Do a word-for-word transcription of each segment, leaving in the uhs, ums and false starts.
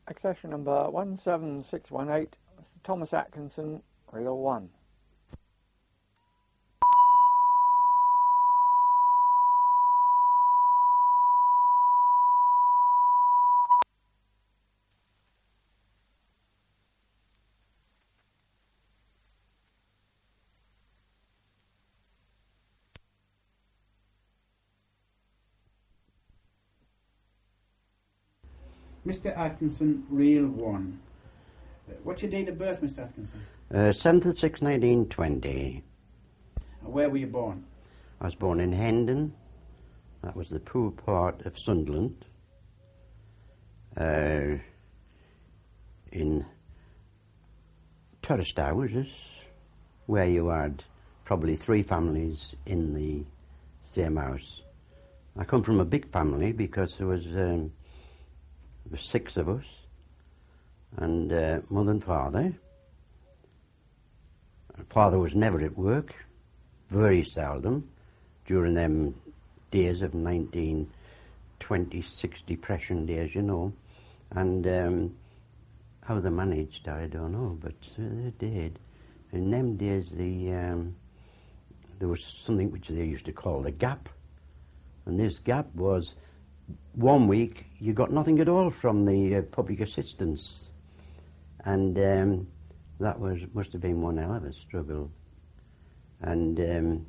Accession number one seven six one eight, Thomas Atkinson, Reel one. Mister Atkinson, Reel one. Uh, what's your date of birth, Mister Atkinson? Uh, seventh of sixth, nineteen twenty. Uh, where were you born? I was born in Hendon. That was the poor part of Sunderland. Uh, in tourist houses, where you had probably three families in the same house. I come from a big family because there was... Um, There were six of us, and uh, mother and father. Father was never at work, very seldom, during them days of nineteen twenty-six depression days, you know. And um, how they managed, I don't know, but uh, they did. In them days, the um, there was something which they used to call the gap, and this gap was... One week you got nothing at all from the uh, public assistance, and um, that was must have been one hell of a struggle. And um,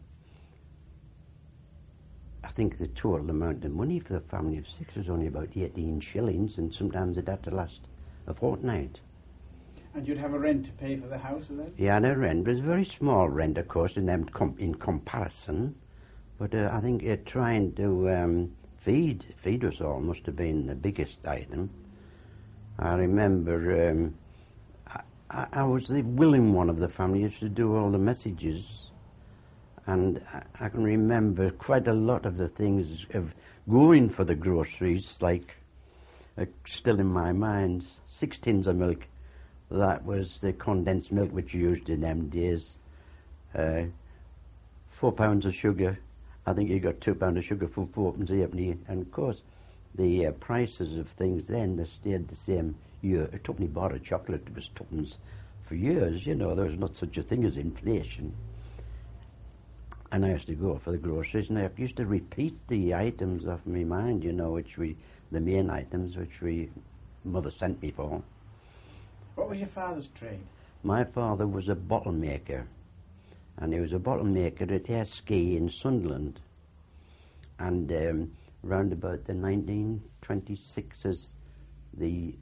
I think the total amount of money for the family of six was only about eighteen shillings, and sometimes it had to last a fortnight. And you'd have a rent to pay for the house, is that? Yeah, and a rent, but it was a very small rent, of course, in them com- in comparison. But uh, I think uh, trying to um, Feed, feed us all must have been the biggest item. I remember um, I, I was the willing one of the family, used to do all the messages, and I, I can remember quite a lot of the things of going for the groceries, like uh, still in my mind, six tins of milk. That was the condensed milk which you used in them days. Uh, four pounds of sugar. I think you got two pounds of sugar for fourpence halfpenny, and of course the uh, prices of things then they stayed the same year. A twopenny bar of chocolate was twopence for years, you know, there was not such a thing as inflation. And I used to go for the groceries, and I used to repeat the items off my mind, you know, which we, the main items which we, mother sent me for. What was your father's trade? My father was a bottle maker. And he was a bottle maker at Erskine in Sunderland. And um, round about the nineteen twenty-sixes, the,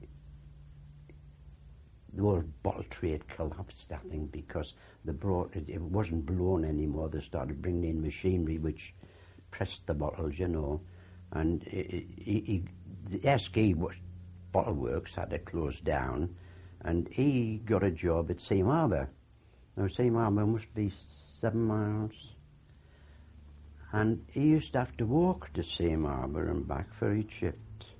the whole bottle trade collapsed, I think, because they brought it, it wasn't blown anymore. They started bringing in machinery which pressed the bottles, you know. And it, it, it, the Erskine Bottle Works had to close down, and he got a job at Seam Harbour. Now, Seam Harbour must be seven miles. And he used to have to walk to Seam Harbour and back for each shift.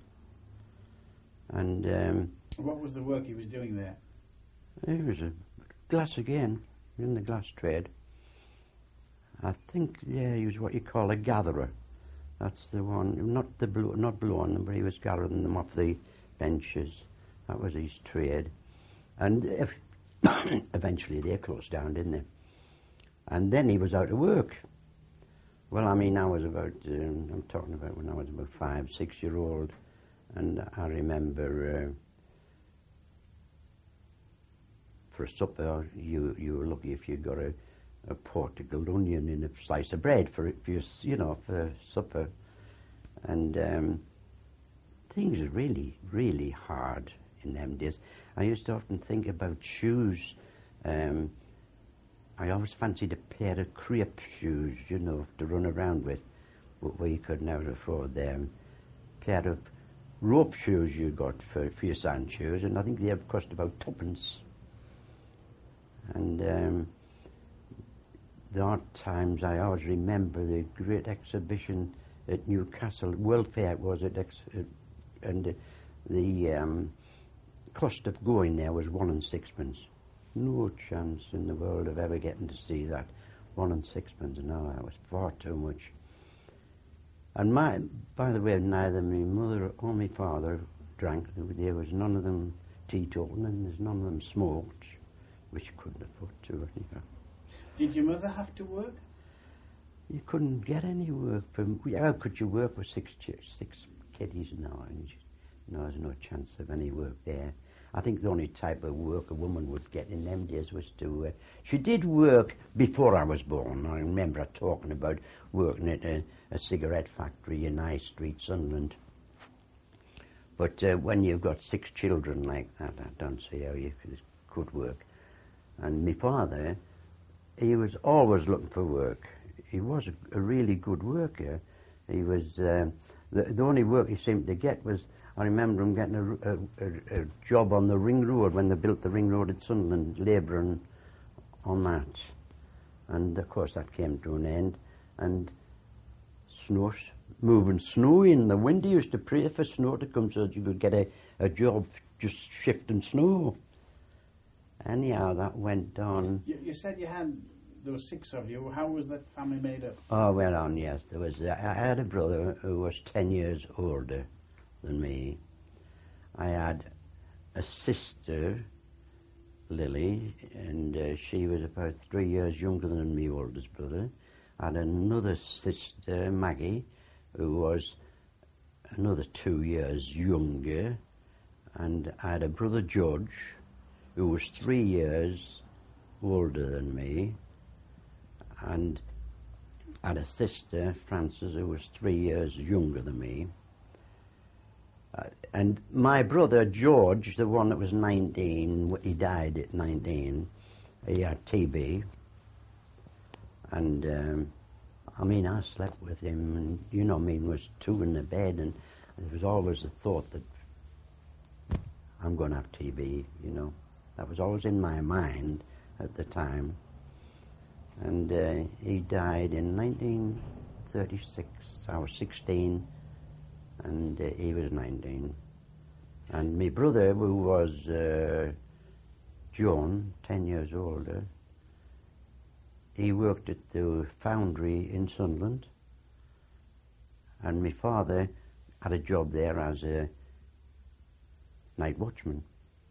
And um, what was the work he was doing there? He was a glass again, in the glass trade. I think, yeah, he was what you call a gatherer. That's the one, not the blow, not blowing them, but he was gathering them off the benches. That was his trade. And if eventually they closed down, didn't they? And then he was out of work. Well, I mean, I was about, um, I'm talking about when I was about five, six year old, and I remember uh, for supper, you you were lucky if you got a, a portugal onion in a slice of bread for, for your, you know, for supper. And um, things were really, really hard in them days. I used to often think about shoes. Um, I always fancied a pair of crepe shoes, you know, to run around with, but we could never afford them. A pair of rope shoes you got for, for your sand shoes, and I think they cost about twopence. And um, the odd times I always remember the great exhibition at Newcastle, World Fair it was, at ex- uh, and uh, the um, cost of going there was one and sixpence. No chance in the world of ever getting to see that. One and sixpence, no, that was far too much. And my, by the way, neither my mother or my father drank. There was none of them teetotal, and there's none of them smoked, which you couldn't afford to anyhow. Did your mother have to work? You couldn't get any work from. How could you work with six ch- six kiddies now? And you, no, there's no chance of any work there. I think the only type of work a woman would get in them days was to. Uh, she did work before I was born. I remember her talking about working at a, a cigarette factory in High Street, Sunderland. But uh, when you've got six children like that, I don't see how you could, could work. And my father, he was always looking for work. He was a, a really good worker. He was uh, the, the only work he seemed to get was. I remember him getting a, a, a, a job on the ring road when they built the ring road at Sunderland, labouring on that. And of course that came to an end. And snow, moving snow in the winter, he used to pray for snow to come so that you could get a, a job just shifting snow. Anyhow, that went on. You, you said you had, there were six of you. How was that family made up? Oh, well on, yes. There was. Uh, I had a brother who was ten years older than me. I had a sister, Lily, and uh, she was about three years younger than my oldest brother. I had another sister, Maggie, who was another two years younger, and I had a brother, George, who was three years older than me, and I had a sister, Frances, who was three years younger than me. Uh, and my brother George, the one that was nineteen, he died at nineteen. He had T B, and um, I mean, I slept with him, and you know, I mean, was two in the bed, and there was always the thought that I'm going to have T B. You know, that was always in my mind at the time. And uh, he died in nineteen thirty-six. I was sixteen. And uh, he was nineteen. And my brother, who was uh, John, ten years older, he worked at the foundry in Sunderland. And my father had a job there as a night watchman.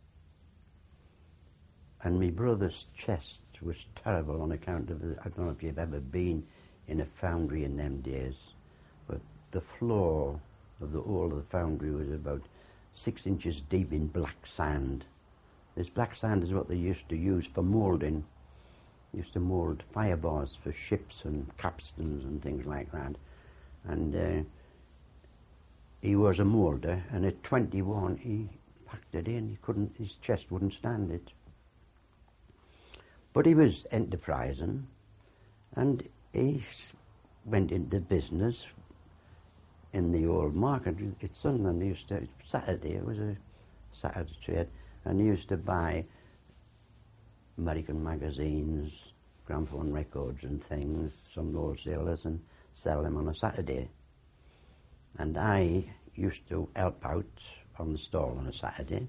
And my brother's chest was terrible on account of, I don't know if you've ever been in a foundry in them days, but the floor of the whole of the foundry was about six inches deep in black sand. This black sand is what they used to use for moulding. They used to mould firebars for ships and capstans and things like that. And uh, he was a moulder, and at twenty-one he packed it in. He couldn't, his chest wouldn't stand it. But he was enterprising, and he went into business in the old market at Sunderland. He used to, Saturday, it was a Saturday trade, and he used to buy American magazines, gramophone records and things, some wholesalers, and sell them on a Saturday. And I used to help out on the stall on a Saturday.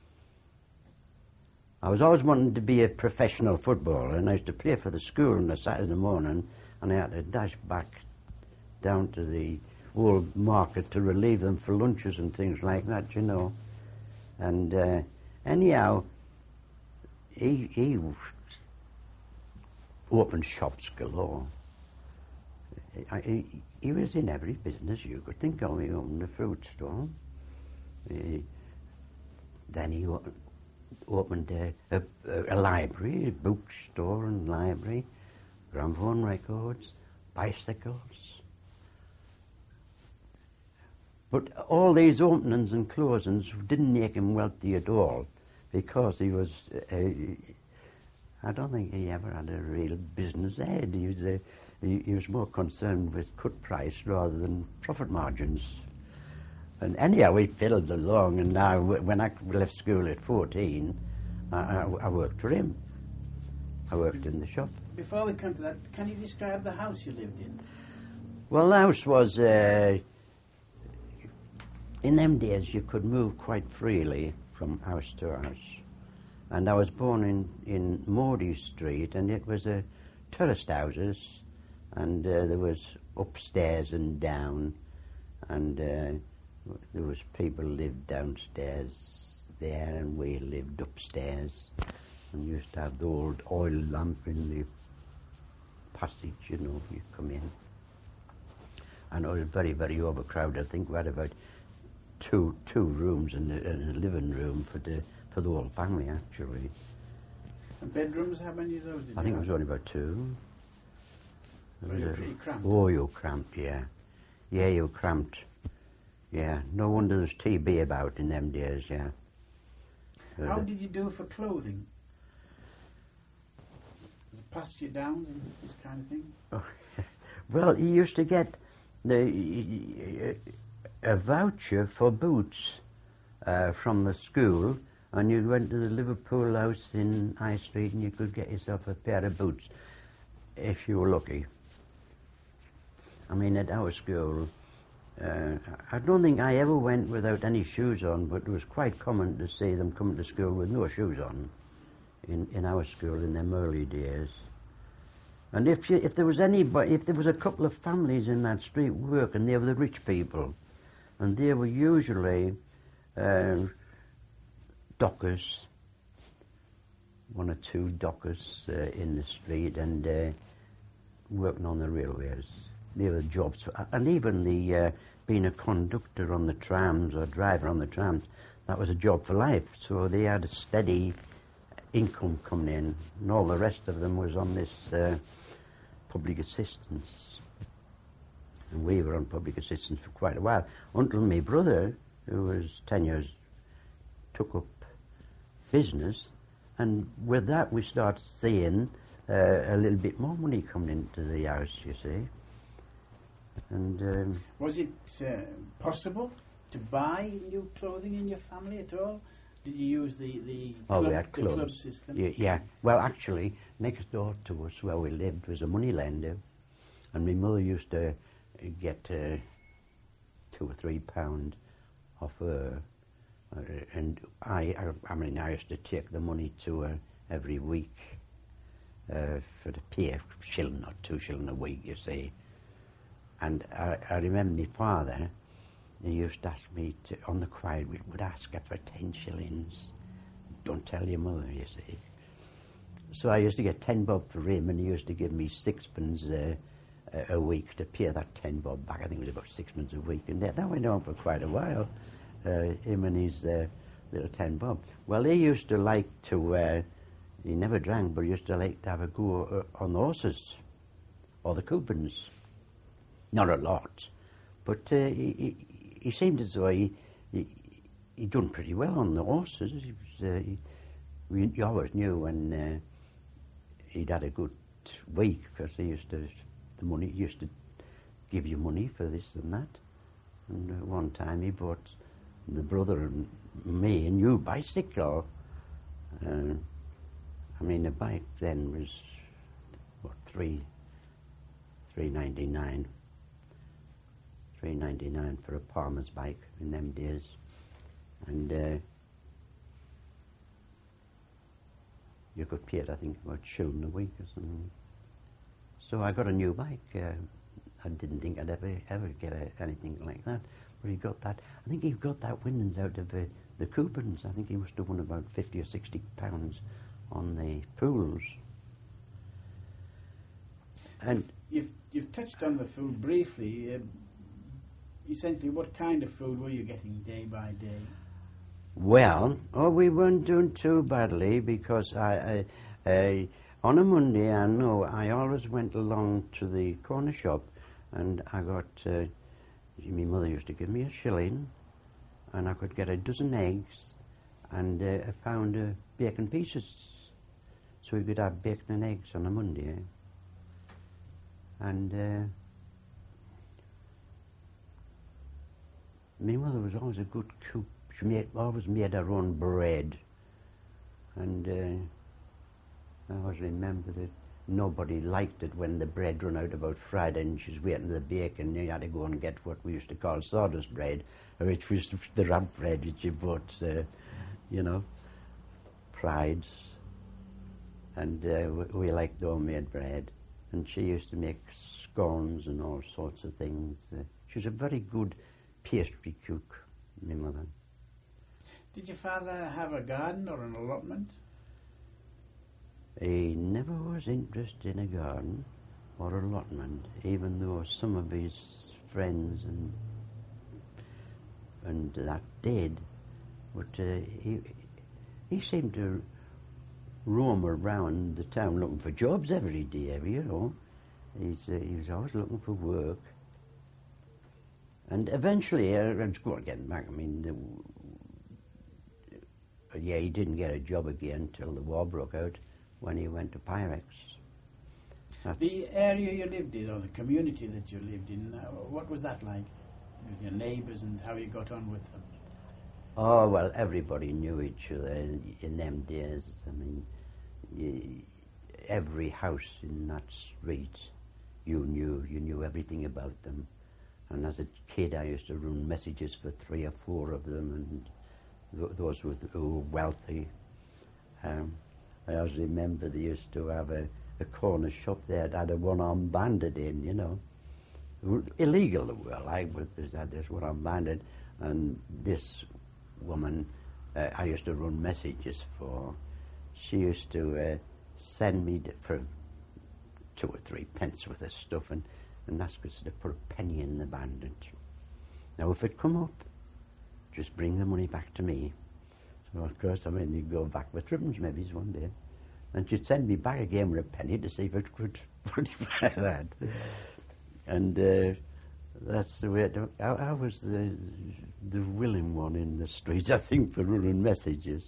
I was always wanting to be a professional footballer, and I used to play for the school on a Saturday morning, and I had to dash back down to the old market to relieve them for lunches and things like that, you know. And uh, anyhow, he, he opened shops galore. He, he, he was in every business you could think of. He opened a fruit store. He, then he opened a, a, a library, a bookstore and library, gramophone records, bicycles. But all these openings and closings didn't make him wealthy at all, because he was, uh, I don't think he ever had a real business head. He was, uh, he, he was more concerned with cut price rather than profit margins. And anyhow, we fiddled along, and now when I left school at fourteen, I, I, I worked for him. I worked in the shop. Before we come to that, can you describe the house you lived in? Well, the house was... Uh, In them days, you could move quite freely from house to house. And I was born in, in Moody Street, and it was a terraced houses, and uh, there was upstairs and down, and uh, there was people lived downstairs there, and we lived upstairs, and used to have the old oil lamp in the passage, you know, you come in. And it was very, very overcrowded. I think we had about two two rooms in the, in the living room for the for the whole family, actually. And bedrooms, how many of those did I you think it have? was only about two. Were you pretty cramped? Oh, you cramped, yeah. Yeah, you cramped. Yeah, no wonder there's T B about in them days, yeah. How did you do for clothing? Was it past your downs and this kind of thing? Oh, well, you used to get the a voucher for boots uh, from the school, and you went to the Liverpool house in High Street and you could get yourself a pair of boots if you were lucky. I mean, at our school, uh, I don't think I ever went without any shoes on, but it was quite common to see them coming to school with no shoes on in, in our school in them early days. And if you, if there was anybody, if there was a couple of families in that street working, they were the rich people, and they were usually uh, dockers, one or two dockers uh, in the street, and uh, working on the railways. They were jobs, and even the uh, being a conductor on the trams or driver on the trams, that was a job for life. So they had a steady income coming in, and all the rest of them was on this uh, public assistance. And we were on public assistance for quite a while, until my brother, who was ten years, took up business, and with that we started seeing uh, a little bit more money coming into the house, you see. And um, was it uh, possible to buy new clothing in your family at all? Did you use the the oh, club, we had the clubs. club system? Yeah, yeah. Well, actually, next door to us, where we lived, was a money lender, and my mother used to get uh, two or three pound off her, uh, and I, I, I mean, I used to take the money to her every week uh, for the pay, a shilling or two shilling a week, you see. And I, I remember my father, he used to ask me to, on the quiet, we would ask her for ten shillings. Don't tell your mother, you see. So I used to get ten bob for him, and he used to give me sixpence uh, a, a week to pay that ten bob back. I think it was about sixpence a week, and that, that went on for quite a while, uh, him and his uh, little ten bob. Well, he used to like to, uh, he never drank, but he used to like to have a go uh, on the horses, or the coupons. Not a lot, but uh, he, he, he seemed as though he, he he done pretty well on the horses. He was, uh, he, we, you always knew when uh, he'd had a good week, because he used to, the money he used to give you money for this and that. And uh, one time he bought the brother and me a new bicycle. Uh, I mean, the bike then was what three three ninety nine. three ninety-nine for a Palmer's bike in them days, and uh, you could pay it, I think, about a shilling a week or something. So I got a new bike. Uh, I didn't think I'd ever ever get a, anything like that, but he got that. I think he got that winnings out of uh, the coupons. I think he must have won about fifty or sixty pounds on the pools. And you've you've touched on the food briefly. Uh, Essentially, what kind of food were you getting day by day? Well, oh, we weren't doing too badly, because I, I, I, on a Monday, I know I always went along to the corner shop, and I got, uh, my mother used to give me a shilling, and I could get a dozen eggs and uh, a pound of bacon pieces. So we could have bacon and eggs on a Monday. And uh, my mother was always a good cook. She made, always made her own bread. And uh, I always remember that nobody liked it when the bread run out about Friday and she was waiting for the bacon. You had to go and get what we used to call sawdust bread, which was the wrap bread which you bought, uh, you know, Pride's. And uh, we, we liked homemade bread. And she used to make scones and all sorts of things. Uh, she was a very good pastry cook, my mother. Did your father have a garden or an allotment? He never was interested in a garden or allotment, even though some of his friends and and that did. But uh, he he seemed to roam around the town looking for jobs every day, you know. He's, uh, he was always looking for work. And eventually, uh, I'm just going getting back, I mean, the, yeah, he didn't get a job again until the war broke out when he went to Pyrex. That's The area you lived in, or the community that you lived in, uh, what was that like? With your neighbours and how you got on with them? Oh, well, everybody knew each other in, in them days. I mean, y- every house in that street, you knew, you knew everything about them. And as a kid, I used to run messages for three or four of them, and th- those were, who were wealthy. Um, I always remember they used to have a, a corner shop there that had a one-armed bandit in, you know. Illegal, they were like, but there's had this one-armed bandit, and this woman uh, I used to run messages for, she used to uh, send me to, for two or three pence worth of stuff and, and ask us to put a penny in the bandit. Now, if it come up, just bring the money back to me. So, of course, I mean, you'd go back with ribbons maybe one day. And she'd send me back again with a penny to see if it could put it like that. And uh, that's the way it, I, I was the the willing one in the streets, I think, for running messages.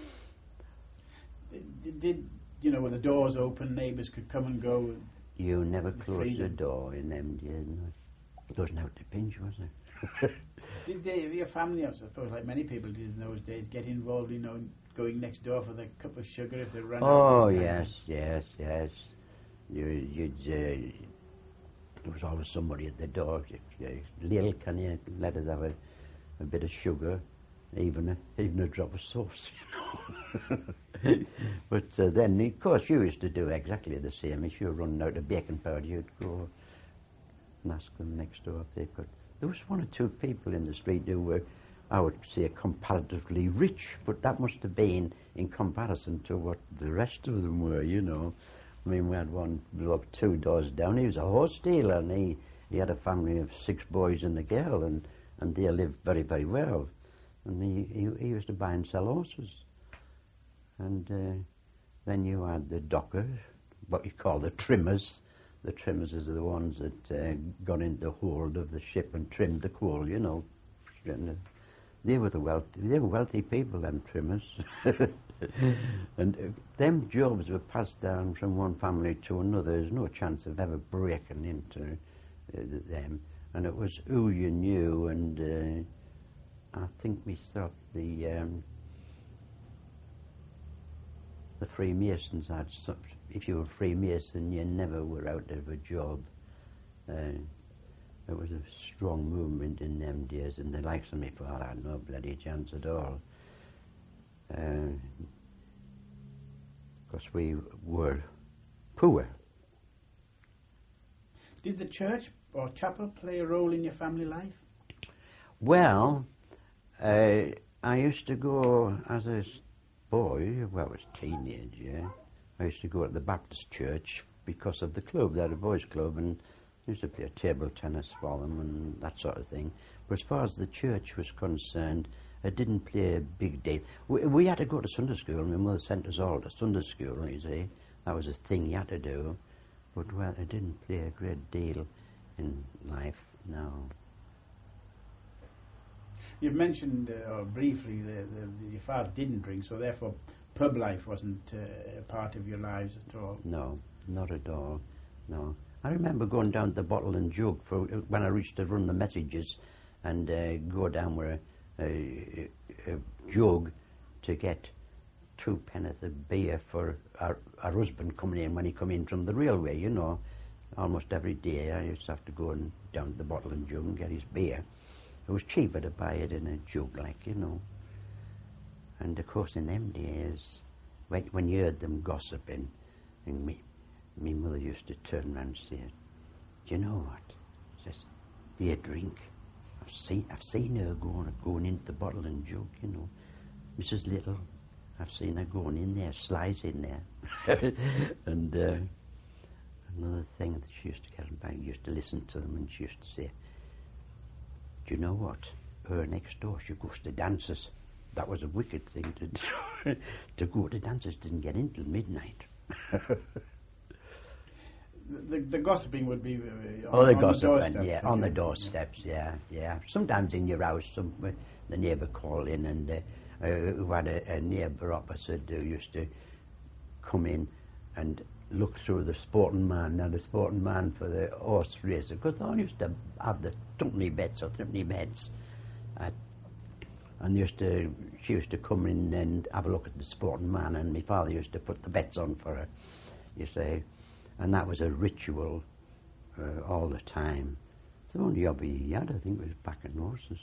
Did, did you know, when the doors open, neighbours could come and go? You never With closed the freedom. door in them days. No. It wasn't out to pinch, was it? Did they, your family, I suppose, like many people did in those days, get involved, you know, in going next door for the cup of sugar if they ran out? Oh, of this kind yes, of- yes, yes. You, you'd, uh, there was always somebody at the door. Uh, Lil, can you let us have a, a bit of sugar, even a, even a drop of sauce, you know? But uh, then, of course, you used to do exactly the same. If you were running out of baking powder, you'd go and ask them next door if they could. There was one or two people in the street who were, I would say, comparatively rich, but that must have been in comparison to what the rest of them were, you know. I mean, we had one bloke two doors down. He was a horse dealer, and he, he had a family of six boys and a girl, and, and they lived very, very well. And he, he, he used to buy and sell horses. And uh, then you had the dockers, what you call the trimmers. The trimmers are the ones that uh, got into the hold of the ship and trimmed the coal, you know. And, uh, they were the wealthy, they were wealthy people, them trimmers. And uh, them jobs were passed down from one family to another. There's no chance of ever breaking into uh, them. And it was who you knew, and uh, I think myself, the um, the Freemasons had some, if you were Freemason, you never were out of a job. Uh, it was a strong movement in them days, and the likes of me father had no bloody chance at all. Because uh, we were poor. Did the church or chapel play a role in your family life? Well, uh, I used to go as a boy, well, I was teenage, yeah. I used to go to the Baptist church because of the club. They had a boys' club, and I used to play table tennis for them and that sort of thing. But as far as the church was concerned, I didn't play a big deal. We, we had to go to Sunday school. My mother sent us all to Sunday school, you see. That was a thing you had to do. But, well, I didn't play a great deal in life, no. You've mentioned uh, briefly that your father didn't drink, so therefore pub life wasn't uh, a part of your lives at all. No, not at all, no. I remember going down to the Bottle and Jug for when I reached to run the messages and uh, go down with a, a, a jug to get two penneth of beer for our, our husband coming in when he come in from the railway, you know. Almost every day I used to have to go and down to the Bottle and Jug and get his beer. It was cheaper to buy it in a jug, like, you know. And, of course, in them days, when, when you heard them gossiping, and me, me mother used to turn round and say, do you know what? She says, they drink. I've seen, I've seen her going, going into the bottle and jug, you know. Missus Little, I've seen her going in there, slides in there. And uh, another thing that she used to get back, used to listen to them, and she used to say, do you know what? Her next door, she goes to dances. That was a wicked thing to do. To go to dances, didn't get in till midnight. The, the gossiping would be uh, on, oh, the on gossiping, the doorstep. yeah, on the doorsteps, yeah, yeah. Sometimes in your house, some uh, the neighbour called in, and uh, uh, who had a, a neighbour opposite who used to come in and look through the Sporting Man. Now the Sporting Man for the horse race, because they all used to have the twopenny bets or threepenny bets, uh, and used to she used to come in and have a look at the Sporting Man, and my father used to put the bets on for her, you see. And that was a ritual uh, all the time. The only hobby he had, I think, was backing horses.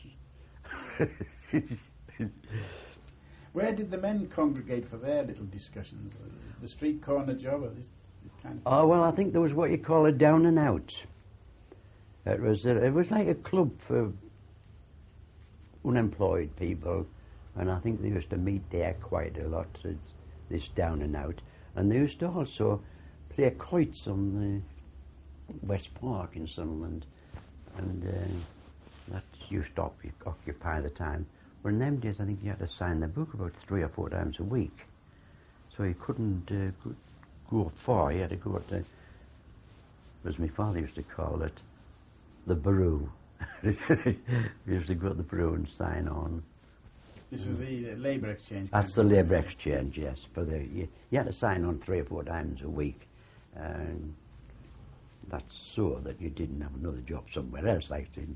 Where did the men congregate for their little discussions? Uh, the street corner job or this, this kind of Oh, well, I think there was what you call a down and out. It was, a, it was like a club for unemployed people, and I think they used to meet there quite a lot, uh, this down and out. And they used to also play kites on the West Park in Sunderland, and uh, that used to occupy the time. But in them days, I think you had to sign the book about three or four times a week, so you couldn't uh, go far. You had to go to, as my father used to call it, the Bureau. We used to go to the Bureau and sign on. This was the uh, labour exchange. That's the labour exchange, yes. For the you, you had to sign on three or four times a week. And that's so that you didn't have another job somewhere else, like to.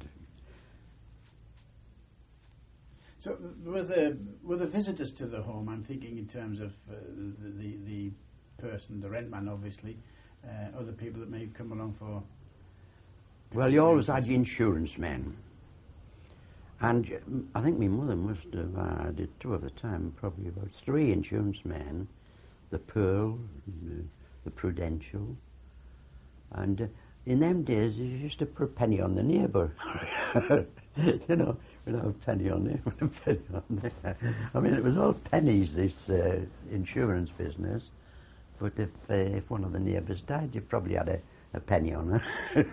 So were the were the visitors to the home? I'm thinking in terms of uh, the, the the person, the rent man, obviously, uh, other people that may come along for. Well, you always had your insurance men, and I think my mother must have had two at the time, probably about three insurance men, the Pearl, the, the Prudential, and uh, in them days you used to put a penny on the neighbour. You know, without a penny on there, with a penny on there. I mean, it was all pennies, this uh, insurance business. But if uh, if one of the neighbours died, you probably had a, a penny on her.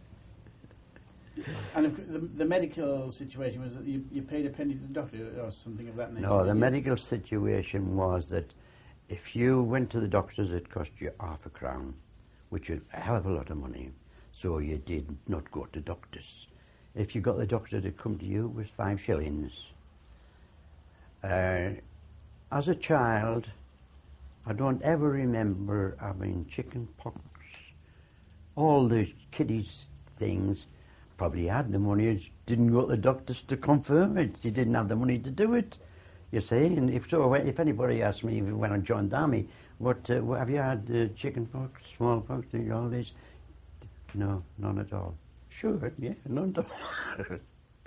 And if the, the medical situation was that you, you paid a penny to the doctor or something of that nature? No, the medical situation was that if you went to the doctors, it cost you half a crown, which is a hell of a lot of money. So you did not go to doctors. If you got the doctor to come to you, it was five shillings. Uh, as a child, I don't ever remember having chicken pox. All the kiddies things, probably had the money, didn't go to the doctors to confirm it. You didn't have the money to do it, you see. And if so, if anybody asked me when I joined the army, what, uh, what have you had, uh, chicken pox, smallpox, all this? No, none at all. Sure, yeah, none at all.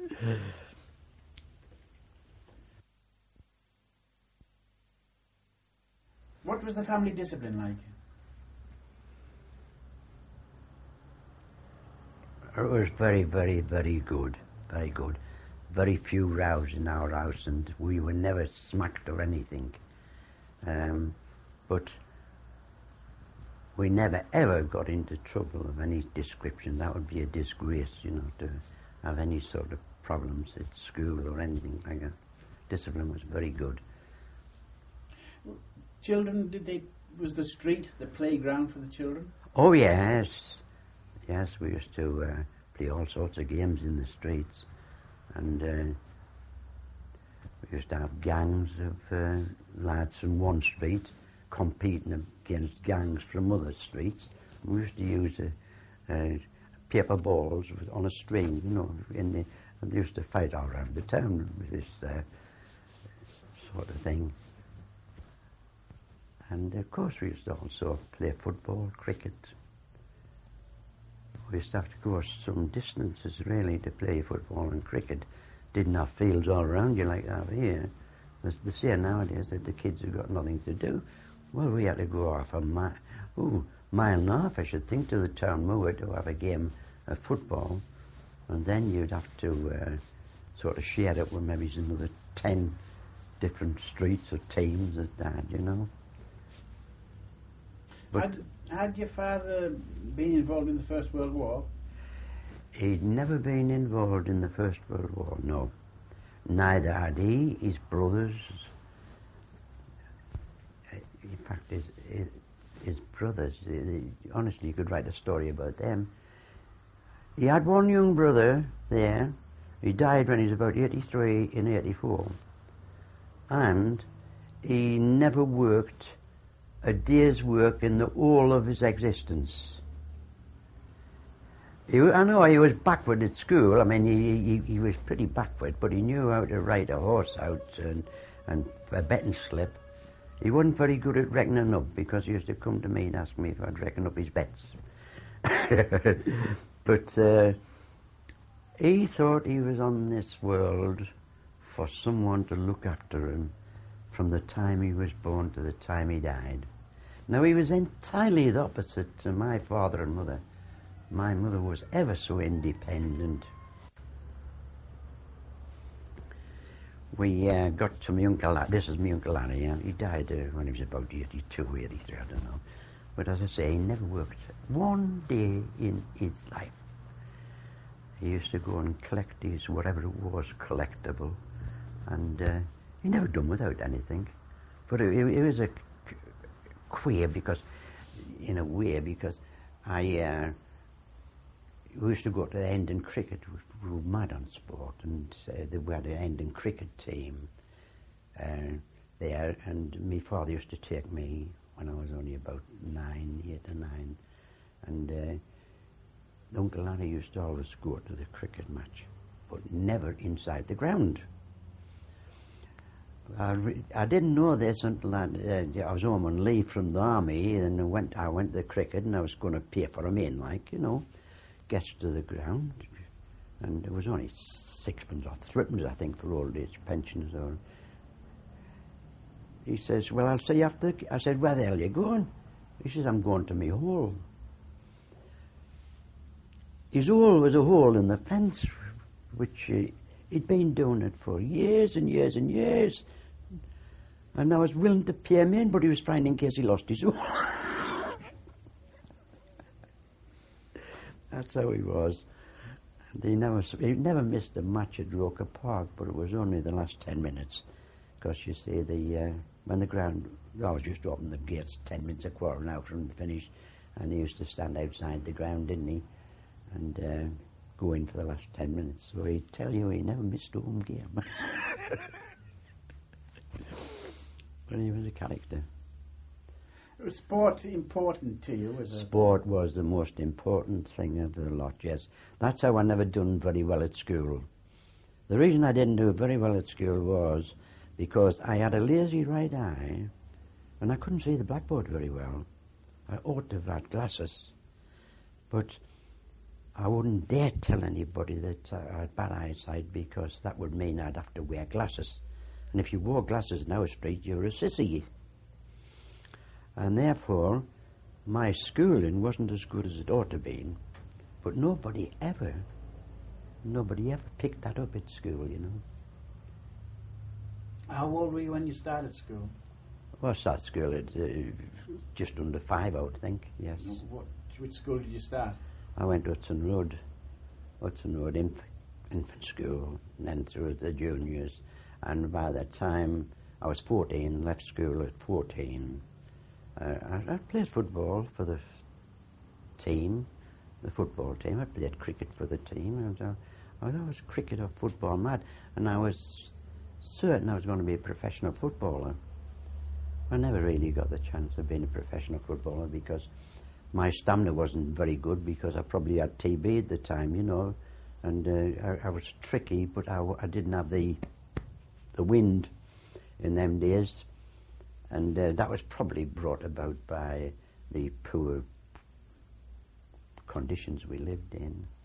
What was the family discipline like? It was very, very, very good, very good. Very few rows in our house, and we were never smacked or anything. Um, but we never, ever got into trouble of any description. That would be a disgrace, you know, to have any sort of problems at school or anything like that. Discipline was very good. Children, did they, was the street the playground for the children? Oh, yes. Yes, we used to uh, play all sorts of games in the streets, and uh, we used to have gangs of uh, lads from one street competing against gangs from other streets. We used to use uh, uh, paper balls on a string, you know, in the, and they used to fight all around the town with this uh, sort of thing. And of course we used to also play football, cricket. We used to have to go some distances really to play football and cricket. Didn't have fields all around you like they have here. They say nowadays that the kids have got nothing to do. Well, we had to go off a mile, ooh, mile and a half, I should think, to the town moor to have a game of football. And then you'd have to uh, sort of share it with maybe another ten different streets or teams that had, you know. But had, had your father been involved in the First World War? he'd never been involved in the First World War, no. Neither had he, his brothers. In fact, his, his, his brothers, honestly, you could write a story about them. He had one young brother there. He died when he was about eighty-three in eighty-four. And he never worked a day's work in the whole of his existence. He, I know he was backward at school. I mean, he, he, he was pretty backward, but he knew how to ride a horse out and, and a betting slip. He wasn't very good at reckoning up, because he used to come to me and ask me if I'd reckon up his bets. But uh, he thought he was on this world for someone to look after him from the time he was born to the time he died. Now, he was entirely the opposite to my father and mother. My mother was ever so independent. We uh, got to my Uncle Larry. This is my Uncle Larry, and he died uh, when he was about eighty-two, eighty-three, I don't know. But as I say, he never worked one day in his life. He used to go and collect his whatever it was collectible, and uh, he never done without anything. But it, it was a queer, because, in a way, because I uh, we used to go to the Hendon cricket. We were mad on sport, and uh, we had a Hendon cricket team uh, there, and my father used to take me when I was only about nine, eight or nine, and uh, Uncle Larry used to always go to the cricket match, but never inside the ground. I, re- I didn't know this until I, uh, I was home on leave from the army, and I went, I went to the cricket, and I was going to pay for him in, like, you know, gets to the ground, and there was only sixpence or threepence, I think, for old age pensions. Or he says, "Well, I'll see you after." I said, "Where the hell are you going?" He says, "I'm going to me hole." His hole was a hole in the fence, which uh, he'd been doing it for years and years and years. And I was willing to pay him in, but he was frightened in case he lost his hole. That's how he was. And he never, he never missed a match at Roker Park, but it was only the last ten minutes. Because, you see, the uh, when the ground, I was just to open the gates ten minutes a quarter now from the finish, and he used to stand outside the ground, didn't he? And uh, go in for the last ten minutes. So he'd tell you he never missed a home game. But he was a character. Was sport important to you? As a Sport was the most important thing of the lot, yes. That's how I never done very well at school. The reason I didn't do very well at school was because I had a lazy right eye, and I couldn't see the blackboard very well. I ought to have had glasses. But I wouldn't dare tell anybody that I had bad eyesight, because that would mean I'd have to wear glasses. And if you wore glasses in our street, you were a sissy. And therefore, my schooling wasn't as good as it ought to have been. But nobody ever, nobody ever picked that up at school, you know. How old were you when you started school? Well, I started school at uh, just under five, I would think, yes. What, which school did you start? I went to Hudson Road, Hudson Road inf- infant school, and then through the juniors. And by the time I was fourteen, left school at fourteen, uh, I, I played football for the team, the football team. I played cricket for the team. And uh, I was always cricket or football mad, and I was certain I was going to be a professional footballer. I never really got the chance of being a professional footballer because my stamina wasn't very good, because I probably had T B at the time, you know, and uh, I, I was tricky, but I, I didn't have the the wind in them days, and uh, that was probably brought about by the poor conditions we lived in.